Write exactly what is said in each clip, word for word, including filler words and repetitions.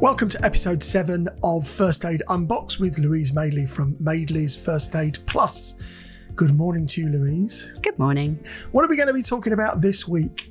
Welcome to episode seven of First Aid Unboxed with Louise Madeley from Madeley's First Aid Plus. Good morning to you, Louise. Good morning. What are we going to be talking about this week?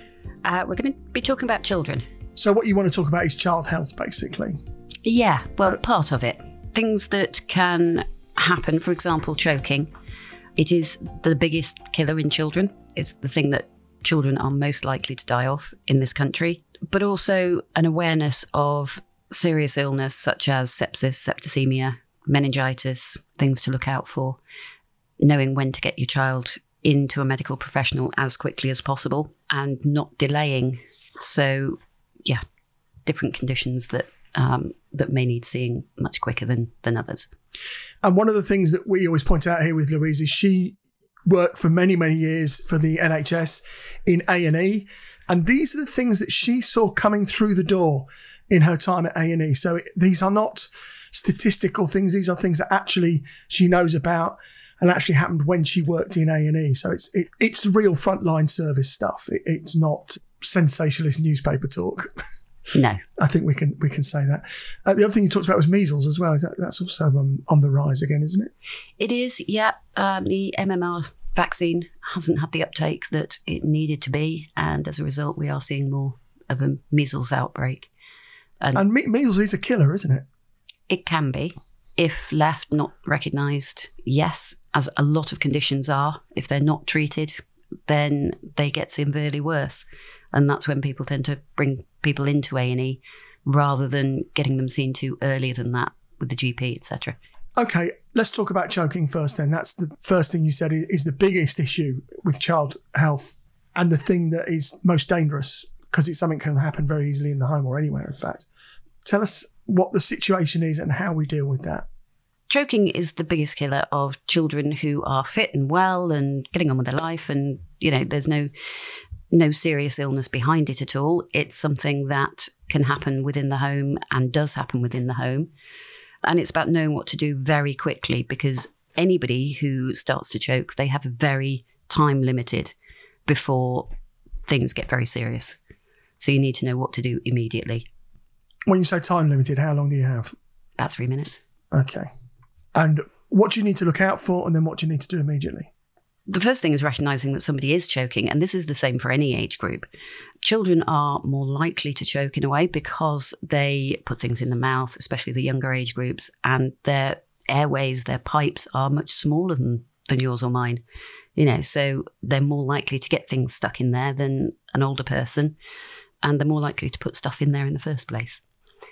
Uh, we're going to be talking about children. So what you want to talk about is child health, basically. Yeah, well, Uh, part of it. Things that can happen, for example, choking. It is the biggest killer in children. It's the thing that children are most likely to die of in this country. But also an awareness of serious illness such as sepsis, septicemia, meningitis, things to look out for. Knowing when to get your child into a medical professional as quickly as possible and not delaying. So, yeah, different conditions that um, that may need seeing much quicker than, than others. And one of the things that we always point out here with Louise is she worked for many, many years for the N H S in A and E. And these are the things that she saw coming through the door in her time at A and E. So it, these are not statistical things. These are things that actually she knows about and actually happened when she worked in A and E. So it's it, it's the real frontline service stuff. It, it's not sensationalist newspaper talk. No. I think we can we can say that. Uh, the other thing you talked about was measles as well. Is that, that's also um, on the rise again, isn't it? It is, yeah. Um, the M M R vaccine hasn't had the uptake that it needed to be, and as a result we are seeing more of a measles outbreak. And, And me- measles is a killer, isn't it? it can be, if left not recognised, yes, as a lot of conditions are. If they're not treated, then they get severely worse, and that's when people tend to bring people into A and E rather than getting them seen to earlier than that with the G P, et cetera. Okay, let's talk about choking first then. That's the first thing you said is the biggest issue with child health and the thing that is most dangerous because it's something that can happen very easily in the home or anywhere, in fact. Tell us what the situation is and how we deal with that. Choking is the biggest killer of children who are fit and well and getting on with their life, and, you know, there's no no serious illness behind it at all. It's something that can happen within the home and does happen within the home. And it's about knowing what to do very quickly, because anybody who starts to choke, they have a very time limited before things get very serious. So you need to know what to do immediately. When you say time limited, how long do you have? About three minutes. Okay. And what do you need to look out for and then what do you need to do immediately? The first thing is recognising that somebody is choking, and this is the same for any age group. Children are more likely to choke in a way because they put things in the mouth, especially the younger age groups, and their airways, their pipes are much smaller than, than yours or mine. You know, so they're more likely to get things stuck in there than an older person, and they're more likely to put stuff in there in the first place.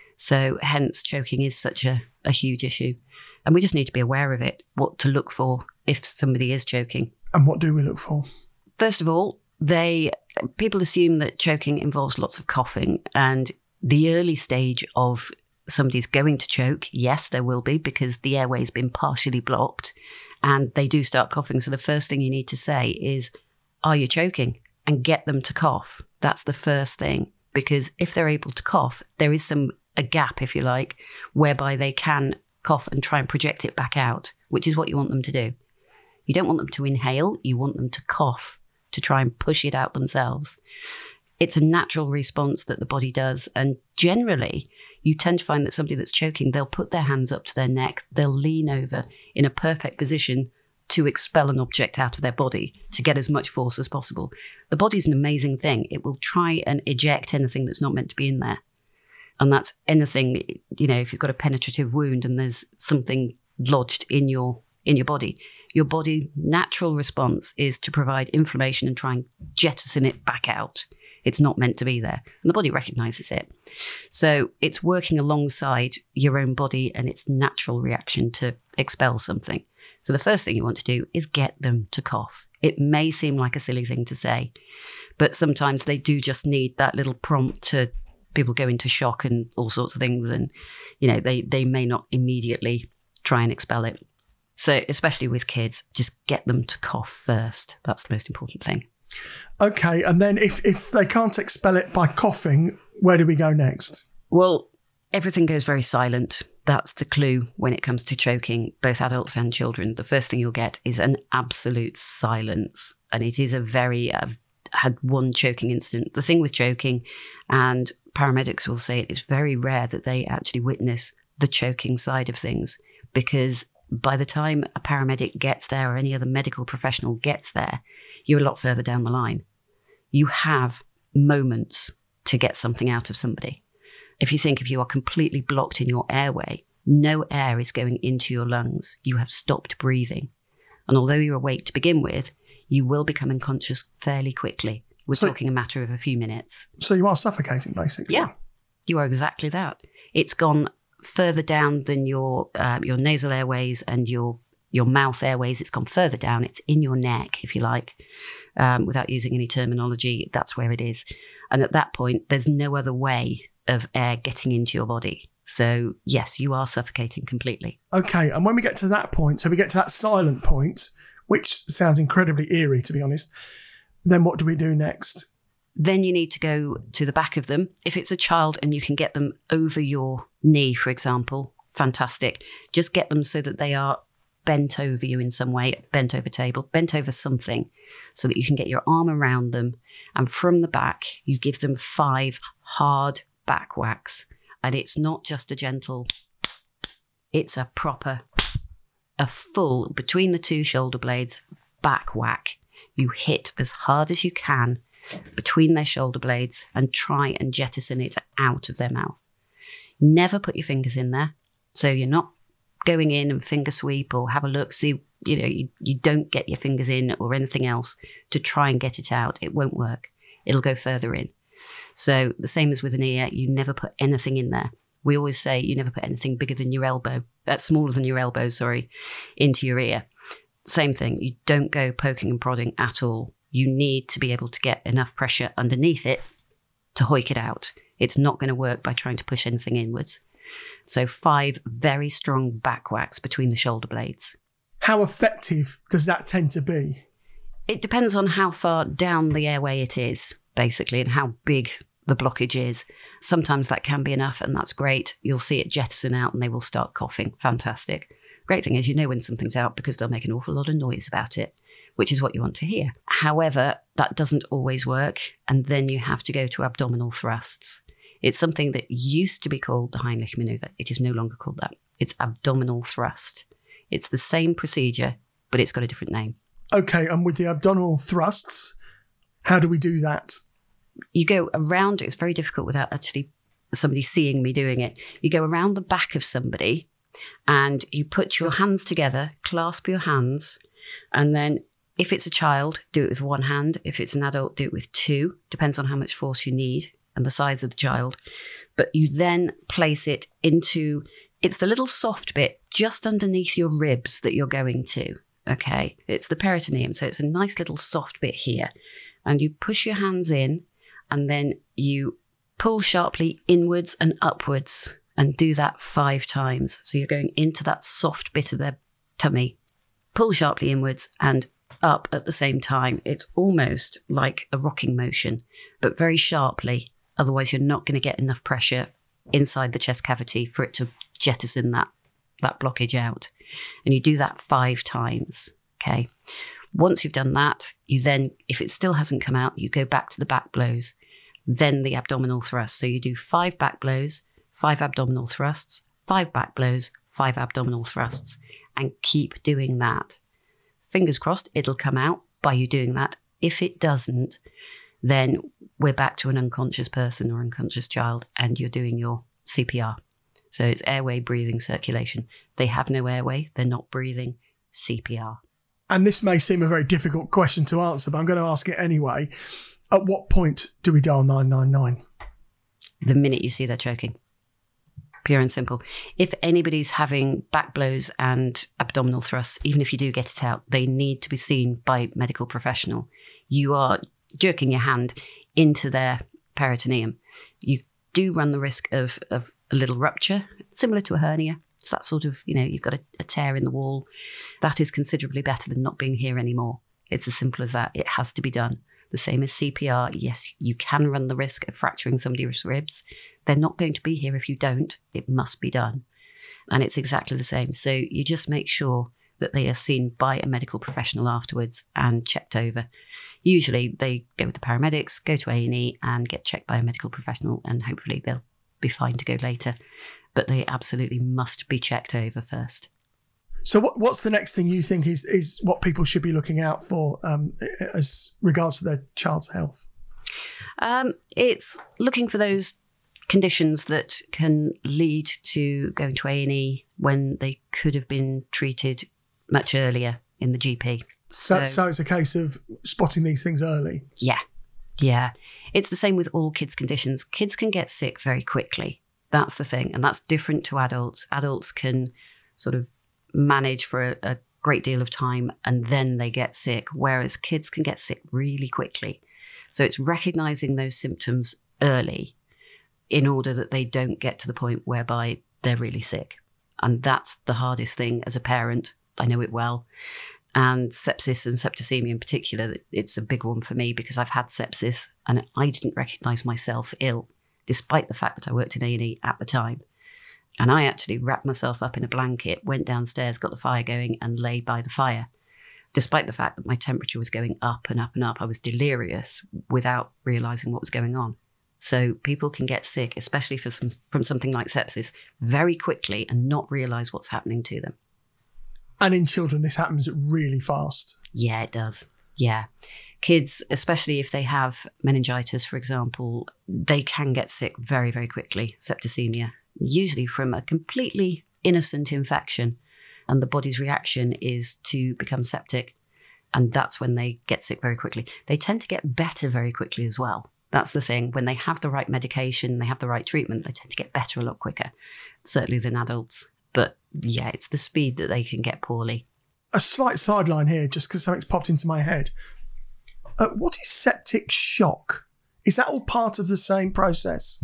So hence choking is such a, a huge issue. And we just need to be aware of it, what to look for if somebody is choking. And what do we look for? First of all, they people assume that choking involves lots of coughing, and the early stage of somebody's going to choke, yes, there will be, because the airway's been partially blocked and they do start coughing. So the first thing you need to say is, are you choking? And get them to cough. That's the first thing, because if they're able to cough, there is some a gap, if you like, whereby they can cough and try and project it back out, which is what you want them to do. You don't want them to inhale, you want them to cough, to try and push it out themselves. It's a natural response that the body does. And generally, you tend to find that somebody that's choking, they'll put their hands up to their neck, they'll lean over in a perfect position to expel an object out of their body to get as much force as possible. The body's an amazing thing. It will try and eject anything that's not meant to be in there. And that's anything, you know, if you've got a penetrative wound and there's something lodged in your in your body, your body natural response is to provide inflammation and try and jettison it back out. It's not meant to be there. And the body recognises it. So it's working alongside your own body and its natural reaction to expel something. So the first thing you want to do is get them to cough. It may seem like a silly thing to say, but sometimes they do just need that little prompt to people go into shock and all sorts of things. And, you know, they, they may not immediately try and expel it. So especially with kids, just get them to cough first. That's the most important thing. Okay, and then if, if they can't expel it by coughing, where do we go next? Well, everything goes very silent. That's the clue when it comes to choking, both adults and children. The first thing you'll get is an absolute silence. And it is a very, I've had one choking incident. The thing with choking, and paramedics will say it's very rare that they actually witness the choking side of things, because by the time a paramedic gets there or any other medical professional gets there, you're a lot further down the line. You have moments to get something out of somebody. If you think if you are completely blocked in your airway, no air is going into your lungs. You have stopped breathing. And although you're awake to begin with, you will become unconscious fairly quickly. We're so, talking a matter of a few minutes. So you are suffocating, basically. Yeah, you are exactly that. It's gone further down than your uh, your nasal airways and your your mouth airways. It's gone further down. It's in your neck, if you like, um, without using any terminology. That's where it is. And at that point, there's no other way of air getting into your body. So yes, you are suffocating completely. Okay, and when we get to that point, so we get to that silent point, which sounds incredibly eerie, to be honest, then what do we do next? Then you need to go to the back of them. If it's a child and you can get them over your knee, for example, fantastic. Just get them so that they are bent over you in some way, bent over table, bent over something, so that you can get your arm around them. And from the back, you give them five hard back whacks. And it's not just a gentle, it's a proper, a full, between the two shoulder blades, back whack. You hit as hard as you can between their shoulder blades and try and jettison it out of their mouth. Never put your fingers in there. So you're not going in and finger sweep or have a look, see, you know, you, you don't get your fingers in or anything else to try and get it out. It won't work. It'll go further in. So the same as with an ear, you never put anything in there. We always say you never put anything bigger than your elbow, uh, smaller than your elbow, sorry, into your ear. Same thing. You don't go poking and prodding at all. You need to be able to get enough pressure underneath it to hoik it out. It's not going to work by trying to push anything inwards. So five very strong back whacks between the shoulder blades. How effective does that tend to be? It depends on how far down the airway it is, basically, and how big the blockage is. Sometimes that can be enough, and that's great. You'll see it jettison out and they will start coughing. Fantastic. Great thing is you know when something's out because they'll make an awful lot of noise about it, which is what you want to hear. However, that doesn't always work, and then you have to go to abdominal thrusts. It's something that used to be called the Heimlich manoeuvre. It is no longer called that. It's abdominal thrust. It's the same procedure, but it's got a different name. Okay, and with the abdominal thrusts, how do we do that? You go around, it's very difficult without actually somebody seeing me doing it. You go around the back of somebody and you put your hands together, clasp your hands, and then if it's a child, do it with one hand. If it's an adult, do it with two. Depends on how much force you need and the size of the child. But you then place it into, it's the little soft bit just underneath your ribs that you're going to, okay? It's the peritoneum, so it's a nice little soft bit here. And you push your hands in, and then you pull sharply inwards and upwards, and do that five times. So you're going into that soft bit of their tummy, pull sharply inwards and up at the same time. It's almost like a rocking motion, but very sharply. Otherwise, you're not going to get enough pressure inside the chest cavity for it to jettison that, that blockage out. And you do that five times, okay? Once you've done that, you then, if it still hasn't come out, you go back to the back blows, then the abdominal thrust. So you do five back blows, five abdominal thrusts, five back blows, five abdominal thrusts, and keep doing that. Fingers crossed, it'll come out by you doing that. If it doesn't, then we're back to an unconscious person or unconscious child, and you're doing your C P R. So it's airway, breathing, circulation. They have no airway, they're not breathing, C P R. And this may seem a very difficult question to answer, but I'm going to ask it anyway. At what point do we dial nine nine nine? The minute you see they're choking. Pure and simple. If anybody's having back blows and abdominal thrusts, even if you do get it out, they need to be seen by a medical professional. You are jerking your hand into their peritoneum. You do run the risk of, of a little rupture, similar to a hernia. It's that sort of, you know, you've got a, a tear in the wall. That is considerably better than not being here anymore. It's as simple as that. It has to be done. The same as C P R. Yes, you can run the risk of fracturing somebody's ribs. They're not going to be here if you don't. It must be done. And it's exactly the same. So you just make sure that they are seen by a medical professional afterwards and checked over. Usually they go with the paramedics, go to A and E and get checked by a medical professional, and hopefully they'll be fine to go later. But they absolutely must be checked over first. So what, what's the next thing you think is, is what people should be looking out for um, as regards to their child's health? Um, it's looking for those conditions that can lead to going to A and E when they could have been treated much earlier in the G P. So, so, so it's a case of spotting these things early? Yeah, yeah. It's the same with all kids' conditions. Kids can get sick very quickly. That's the thing. And that's different to adults. Adults can sort of manage for a, a great deal of time and then they get sick, whereas kids can get sick really quickly. So it's recognizing those symptoms early in order that they don't get to the point whereby they're really sick. And that's the hardest thing as a parent. I know it well. And sepsis and septicemia in particular, it's a big one for me because I've had sepsis and I didn't recognize myself ill, despite the fact that I worked in A and E at the time. And I actually wrapped myself up in a blanket, went downstairs, got the fire going and lay by the fire. Despite the fact that my temperature was going up and up and up, I was delirious without realizing what was going on. So people can get sick, especially for some, from something like sepsis, very quickly and not realize what's happening to them. And in children, this happens really fast. Yeah, it does. Yeah. Kids, especially if they have meningitis, for example, they can get sick very, very quickly, septicemia, usually from a completely innocent infection. And the body's reaction is to become septic. And that's when they get sick very quickly. They tend to get better very quickly as well. That's the thing. When they have the right medication, they have the right treatment, they tend to get better a lot quicker, certainly than adults. But yeah, it's the speed that they can get poorly. A slight sideline here, just because something's popped into my head. Uh, what is septic shock? Is that all part of the same process?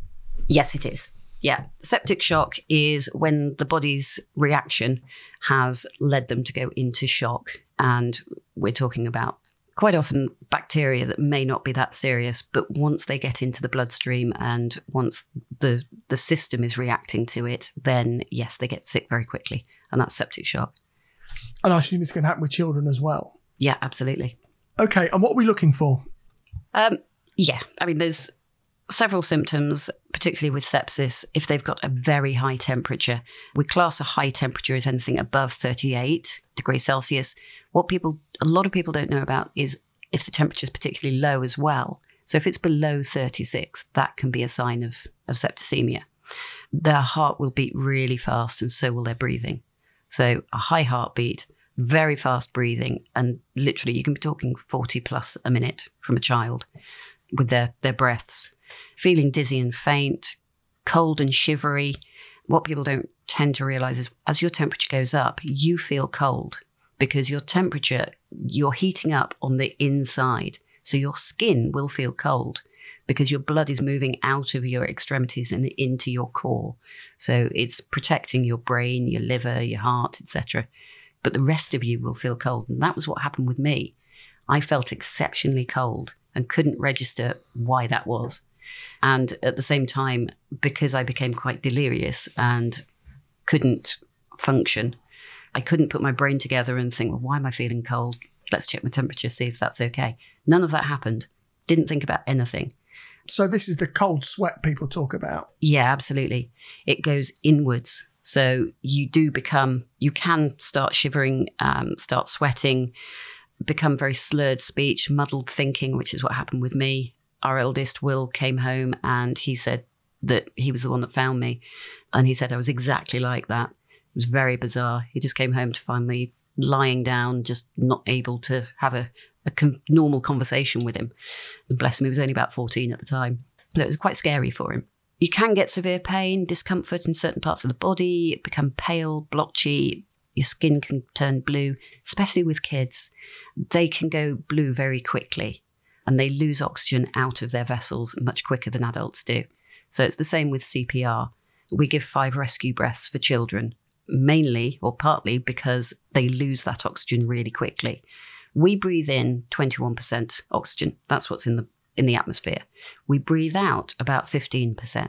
Yes, it is. Yeah. Septic shock is when the body's reaction has led them to go into shock. And we're talking about quite often bacteria that may not be that serious, but once they get into the bloodstream and once the the system is reacting to it, then yes, they get sick very quickly. And that's septic shock. And I assume this can happen with children as well. Yeah, absolutely. Okay, and what are we looking for? Um, yeah, I mean, there's several symptoms, particularly with sepsis. If they've got a very high temperature, we class a high temperature as anything above thirty-eight degrees Celsius. What people, a lot of people don't know about is if the temperature is particularly low as well. So if it's below thirty-six, that can be a sign of, of septicemia. Their heart will beat really fast and so will their breathing. So a high heartbeat, very fast breathing, and literally you can be talking forty plus a minute from a child with their, their breaths. Feeling dizzy and faint, cold and shivery. What people don't tend to realize is as your temperature goes up, you feel cold because your temperature, you're heating up on the inside. So your skin will feel cold because your blood is moving out of your extremities and into your core. So it's protecting your brain, your liver, your heart, et cetera. But the rest of you will feel cold. And that was what happened with me. I felt exceptionally cold and couldn't register why that was. And at the same time, because I became quite delirious and couldn't function, I couldn't put my brain together and think, well, why am I feeling cold? Let's check my temperature, see if that's okay. None of that happened. Didn't think about anything. So this is the cold sweat people talk about? Yeah, absolutely. It goes inwards. So you do become, you can start shivering, um, start sweating, become very slurred speech, muddled thinking, which is what happened with me. Our eldest, Will, came home and he said that he was the one that found me. And he said I was exactly like that. It was very bizarre. He just came home to find me lying down, just not able to have a, a com- normal conversation with him. And bless him, he was only about fourteen at the time. So it was quite scary for him. You can get severe pain, discomfort in certain parts of the body, become pale, blotchy. Your skin can turn blue, especially with kids. They can go blue very quickly and they lose oxygen out of their vessels much quicker than adults do. So it's the same with C P R. We give five rescue breaths for children, mainly or partly because they lose that oxygen really quickly. We breathe in twenty-one percent oxygen. That's what's in the in the atmosphere. We breathe out about fifteen percent.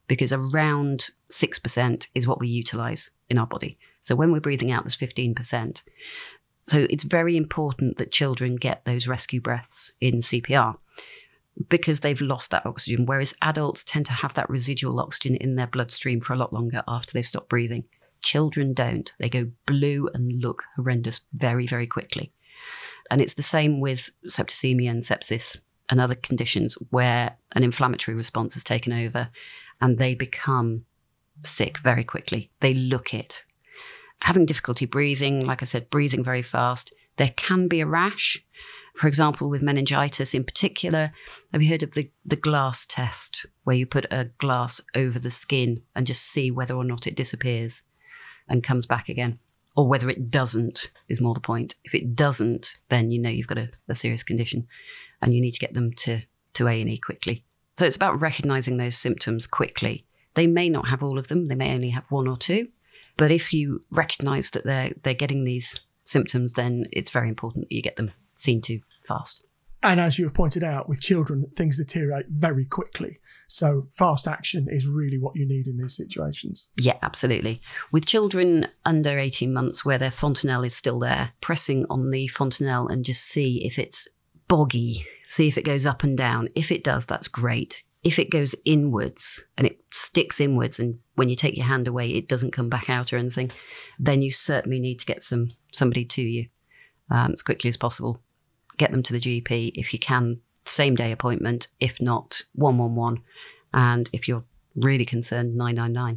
because around six percent is what we utilise in our body. So when we're breathing out, there's fifteen percent. So it's very important that children get those rescue breaths in C P R because they've lost that oxygen, whereas adults tend to have that residual oxygen in their bloodstream for a lot longer after they've stopped breathing. Children don't. They go blue and look horrendous very, very quickly. And it's the same with septicemia and sepsis and other conditions where an inflammatory response has taken over and they become sick very quickly. They look it. Having difficulty breathing, like I said, breathing very fast. There can be a rash. For example, with meningitis in particular, have you heard of the, the glass test, where you put a glass over the skin and just see whether or not it disappears and comes back again? Or whether it doesn't is more the point. If it doesn't, then you know you've got a, a serious condition and you need to get them to, to A and E quickly. So it's about recognising those symptoms quickly. They may not have all of them. They may only have one or two. But if you recognise that they're, they're getting these symptoms, then it's very important that you get them seen to fast. And as you have pointed out, with children, things deteriorate very quickly. So fast action is really what you need in these situations. Yeah, absolutely. With children under eighteen months where their fontanelle is still there, pressing on the fontanelle and just see if it's boggy, see if it goes up and down. If it does, that's great. If it goes inwards and it sticks inwards and when you take your hand away, it doesn't come back out or anything, then you certainly need to get some somebody to you um, as quickly as possible. Get them to the G P if you can, same day appointment. If not, one one one. And if you're really concerned, nine nine nine.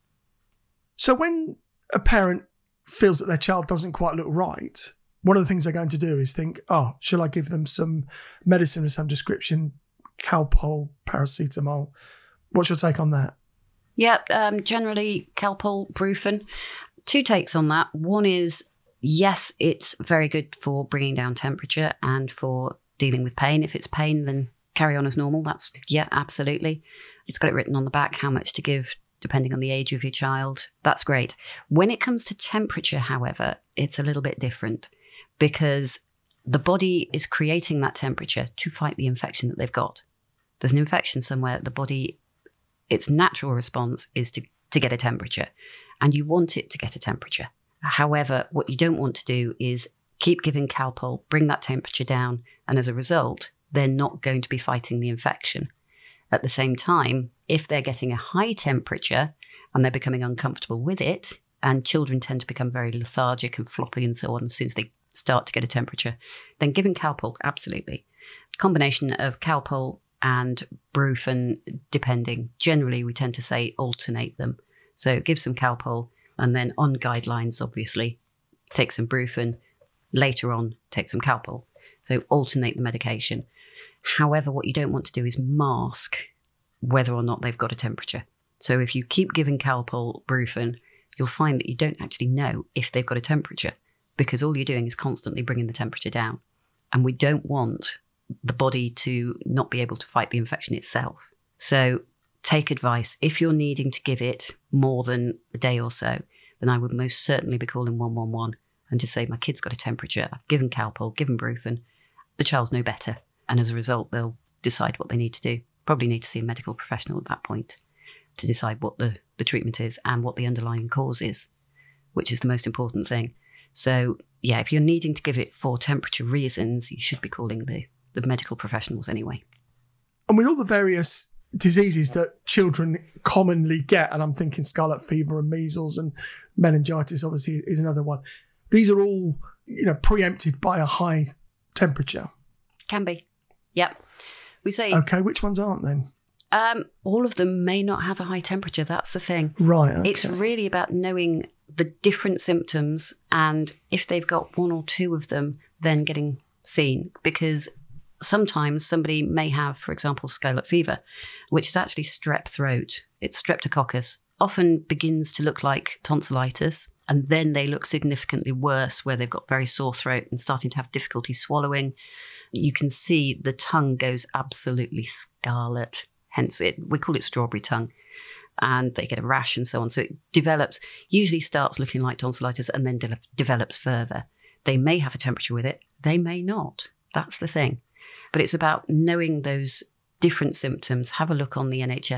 So when a parent feels that their child doesn't quite look right, one of the things they're going to do is think, oh, shall I give them some medicine of some description, Calpol, paracetamol? What's your take on that? Yeah, um, generally Calpol, Brufen. Two takes on that. One is, yes, it's very good for bringing down temperature and for dealing with pain. If it's pain, then carry on as normal. That's, yeah, absolutely. It's got it written on the back how much to give depending on the age of your child. That's great. When it comes to temperature, however, it's a little bit different because the body is creating that temperature to fight the infection that they've got. There's an infection somewhere. The body, its natural response is to, to get a temperature, and you want it to get a temperature. However, what you don't want to do is keep giving Calpol, bring that temperature down, and as a result, they're not going to be fighting the infection. At the same time, if they're getting a high temperature and they're becoming uncomfortable with it, and children tend to become very lethargic and floppy and so on as soon as they start to get a temperature, then giving Calpol, absolutely. Combination of Calpol and Brufen, depending. Generally, we tend to say alternate them. So give some Calpol, and then on guidelines, obviously, take some Brufen. Later on, take some Calpol. So alternate the medication. However, what you don't want to do is mask whether or not they've got a temperature. So if you keep giving Calpol, Brufen, you'll find that you don't actually know if they've got a temperature because all you're doing is constantly bringing the temperature down. And we don't want the body to not be able to fight the infection itself. So take advice. If you're needing to give it more than a day or so, then I would most certainly be calling one one one and just say, my kid's got a temperature. I've given Calpol, given Brufen. The child's no better. And as a result, they'll decide what they need to do. Probably need to see a medical professional at that point to decide what the, the treatment is and what the underlying cause is, which is the most important thing. So, yeah, if you're needing to give it for temperature reasons, you should be calling the, the medical professionals anyway. And with all the various diseases that children commonly get, and I'm thinking scarlet fever and measles and meningitis obviously is another one, these are all, you know, preempted by a high temperature. Can be. Yep. We say... Okay, which ones aren't then? Um, all of them may not have a high temperature. That's the thing. Right. Okay. It's really about knowing the different symptoms, and if they've got one or two of them, then getting seen. Because sometimes somebody may have, for example, scarlet fever, which is actually strep throat. It's streptococcus. Often begins to look like tonsillitis, and then they look significantly worse where they've got very sore throat and starting to have difficulty swallowing. You can see the tongue goes absolutely scarlet. Hence, it we call it strawberry tongue. And they get a rash and so on. So it develops, usually starts looking like tonsillitis and then de- develops further. They may have a temperature with it. They may not. That's the thing. But it's about knowing those different symptoms. Have a look on the N H S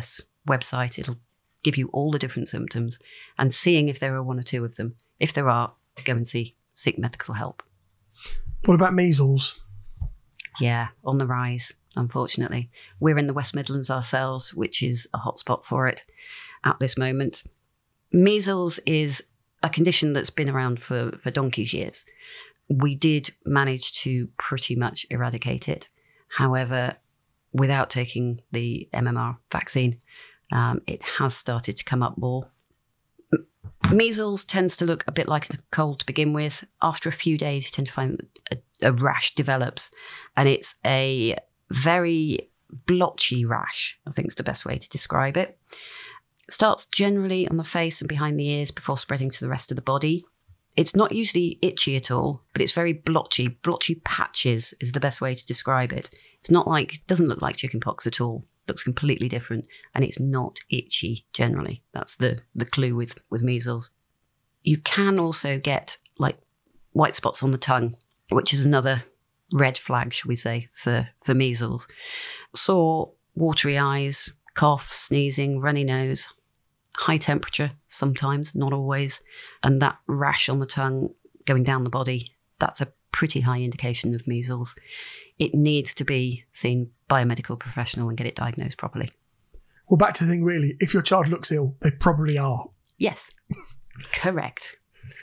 website. It'll give you all the different symptoms and seeing if there are one or two of them. If there are, go and see, seek medical help. What about measles? Yeah, on the rise, unfortunately. We're in the West Midlands ourselves, which is a hotspot for it at this moment. Measles is a condition that's been around for, for donkey's years. We did manage to pretty much eradicate it. However, without taking the M M R vaccine, um, it has started to come up more. Measles tends to look a bit like a cold to begin with. After a few days, you tend to find a, a rash develops, and it's a very blotchy rash, I think is the best way to describe it. It starts generally on the face and behind the ears before spreading to the rest of the body. It's not usually itchy at all, but it's very blotchy. Blotchy patches is the best way to describe it. It's not like, it doesn't look like chickenpox at all. It looks completely different, and it's not itchy generally. That's the, the clue with, with measles. You can also get like white spots on the tongue, which is another red flag, shall we say, for, for measles. Sore, watery eyes, cough, sneezing, runny nose, high temperature sometimes, not always, and that rash on the tongue going down the body, that's a pretty high indication of measles. It needs to be seen by a medical professional and get it diagnosed properly. Well, back to the thing really, if your child looks ill, they probably are. Yes, correct.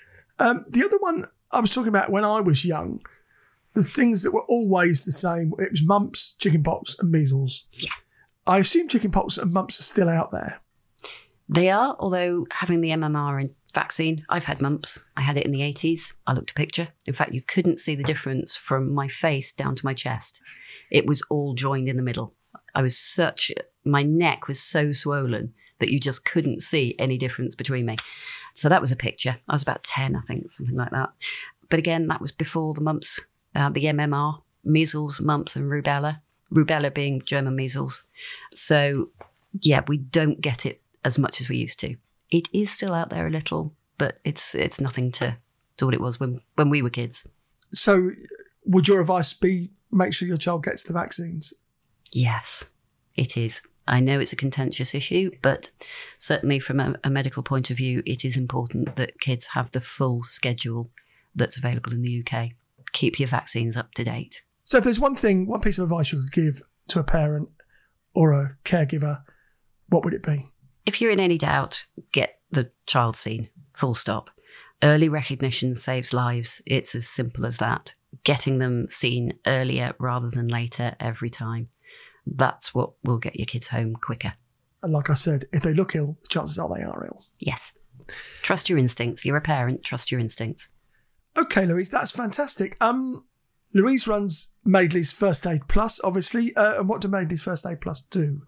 Um, the other one I was talking about when I was young, the things that were always the same, it was mumps, chickenpox and measles. Yeah. I assume chickenpox and mumps are still out there. They are, although having the M M R vaccine, I've had mumps. I had it in the eighties. I looked a picture. In fact, you couldn't see the difference from my face down to my chest. It was all joined in the middle. I was such, my neck was so swollen that you just couldn't see any difference between me. So that was a picture. I was about ten, I think, something like that. But again, that was before the mumps, uh, the M M R, measles, mumps and rubella. Rubella being German measles. So yeah, we don't get it as much as we used to. It is still out there a little, but it's it's nothing to, to what it was when, when we were kids. So would your advice be make sure your child gets the vaccines? Yes, it is. I know it's a contentious issue, but certainly from a, a medical point of view, it is important that kids have the full schedule that's available in the U K. Keep your vaccines up to date. So if there's one thing, one piece of advice you could give to a parent or a caregiver, what would it be? If you're in any doubt, get the child seen, full stop. Early recognition saves lives. It's as simple as that. Getting them seen earlier rather than later every time. That's what will get your kids home quicker. And like I said, if they look ill, the chances are they are ill. Yes. Trust your instincts. You're a parent. Trust your instincts. Okay, Louise, that's fantastic. Um, Louise runs Madeley's First Aid Plus, obviously. Uh, and what do Madeley's First Aid Plus do?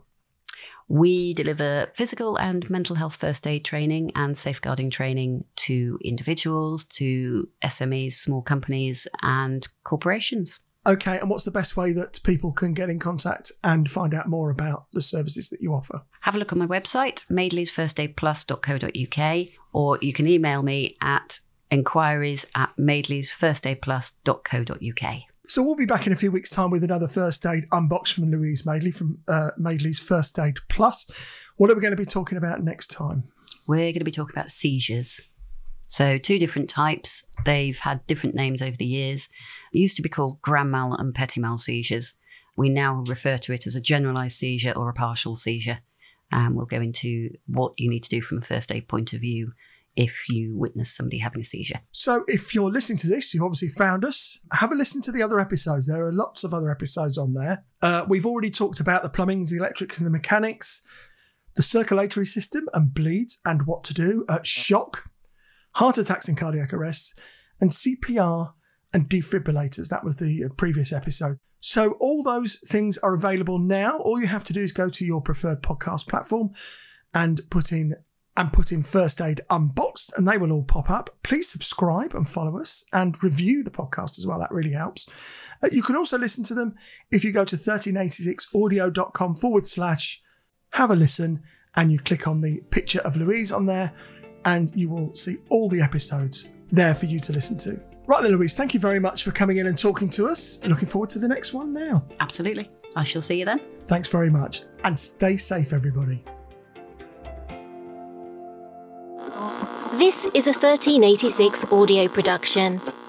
We deliver physical and mental health first aid training and safeguarding training to individuals, to S M Es, small companies and corporations. Okay, and what's the best way that people can get in contact and find out more about the services that you offer? Have a look on my website, madeleys first aid plus dot co dot uk, or you can email me at enquiries at madeleys first aid plus dot co dot uk. So we'll be back in a few weeks' time with another first aid unbox from Louise Madeley from uh, Madeley's First Aid Plus. What are we going to be talking about next time? We're going to be talking about seizures. So two different types. They've had different names over the years. It used to be called grand mal and petit mal seizures. We now refer to it as a generalised seizure or a partial seizure. And we'll go into what you need to do from a first aid point of view if you witness somebody having a seizure. So if you're listening to this, you've obviously found us. Have a listen to the other episodes. There are lots of other episodes on there. Uh, we've already talked about the plumbings, the electrics and the mechanics, the circulatory system and bleeds and what to do, uh, shock, heart attacks and cardiac arrests, and C P R and defibrillators. That was the previous episode. So all those things are available now. All you have to do is go to your preferred podcast platform and put in and put in First Aid Unboxed, and they will all pop up. Please subscribe and follow us and review the podcast as well. That really helps. Uh, you can also listen to them if you go to thirteen eighty-six audio dot com forward slash have a listen, and you click on the picture of Louise on there, and you will see all the episodes there for you to listen to. Right then, Louise, thank you very much for coming in and talking to us. Looking forward to the next one now. Absolutely. I shall see you then. Thanks very much. And stay safe, everybody. This is a thirteen eighty-six audio production.